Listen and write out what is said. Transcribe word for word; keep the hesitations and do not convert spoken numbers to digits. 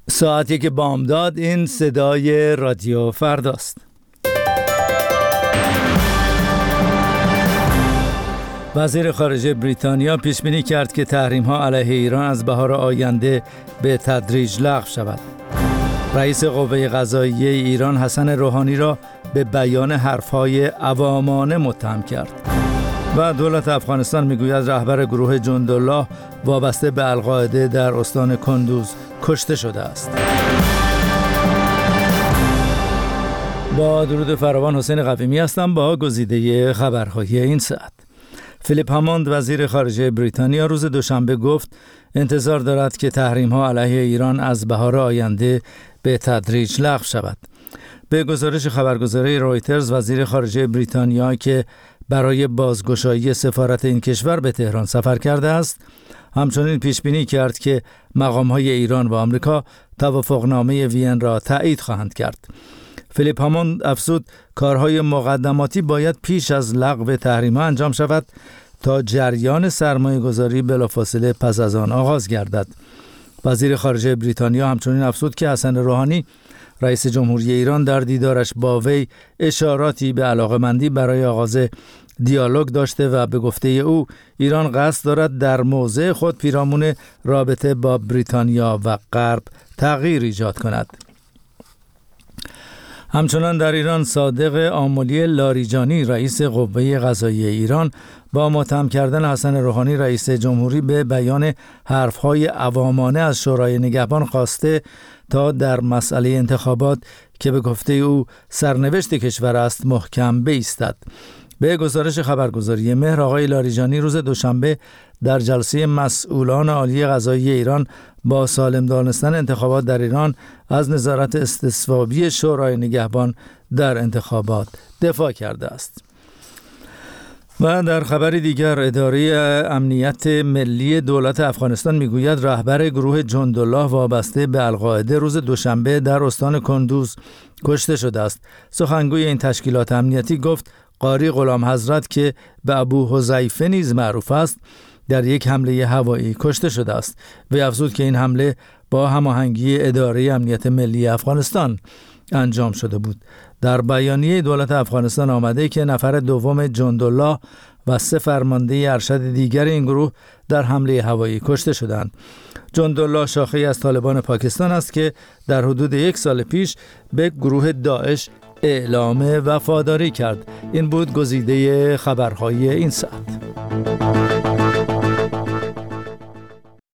ساعتی که بامداد، این صدای رادیو فرداست. وزیر خارجه بریتانیا پیش بینی کرد که تحریم‌ها علیه ایران از بهار آینده به تدریج لغو شود. رئیس قوه قضاییه ایران حسن روحانی را به بیان حرف‌های عوامانه متهم کرد. و دولت افغانستان میگوید رهبر گروه جندالله وابسته به القاعده در استان کندوز کشته شده است. با درود فراوان، حسین قویمی هستم با گزیده خبرهای این ساعت. فیلیپ هاموند وزیر خارجه بریتانیا روز دوشنبه گفت انتظار دارد که تحریم‌ها علیه ایران از بهار آینده به تدریج لغو شود. به گزارش خبرگزاری رویترز، وزیر خارجه بریتانیا که برای بازگشایی سفارت این کشور به تهران سفر کرده است، همچنین پیش بینی کرد که مقام‌های ایران و آمریکا توافقنامه وین را تایید خواهند کرد. فیلیپ هاموند افزود کارهای مقدماتی باید پیش از لغو تحریم‌ها انجام شود تا جریان سرمایه‌گذاری بلافاصله پس از آن آغاز گردد. وزیر خارجه بریتانیا همچنین افزود که حسن روحانی رئیس جمهوری ایران در دیدارش با وی اشاراتی به علاقه‌مندی برای آغاز دیالوگ داشته و به گفته او ایران قصد دارد در موضع خود پیرامون رابطه با بریتانیا و غرب تغییر ایجاد کند. همچنان در ایران صادق آملی لاریجانی رئیس قوه قضاییه ایران با متهم کردن حسن روحانی رئیس جمهوری به بیان حرفهای عوامانه از شورای نگهبان خواسته تا در مسئله انتخابات که به گفته او سرنوشت کشور است محکم بایستد. به گزارش خبرگزاری مهر، آقای لاریجانی روز دوشنبه در جلسه مسئولان عالی قضاییه ایران با سالم دانستن انتخابات در ایران از نظارت استصوابی شورای نگهبان در انتخابات دفاع کرده است. و در خبر دیگر، اداره امنیت ملی دولت افغانستان میگوید رهبر گروه جندالله وابسته به القاعده روز دوشنبه در استان کندوز کشته شده است. سخنگوی این تشکیلات امنیتی گفت قاری غلام حضرت که به ابو حذیفه نیز معروف است در یک حمله هوایی کشته شده است. وی افزود که این حمله با هماهنگی اداره امنیت ملی افغانستان انجام شده بود. در بیانیه دولت افغانستان آمده که نفر دوم جندالله و سه فرمانده ارشد دیگر این گروه در حمله هوایی کشته شدند. جندالله شاخه از طالبان پاکستان است که در حدود یک سال پیش به گروه داعش اعلام وفاداری کرد. این بود گزیده خبرهای این ساعت.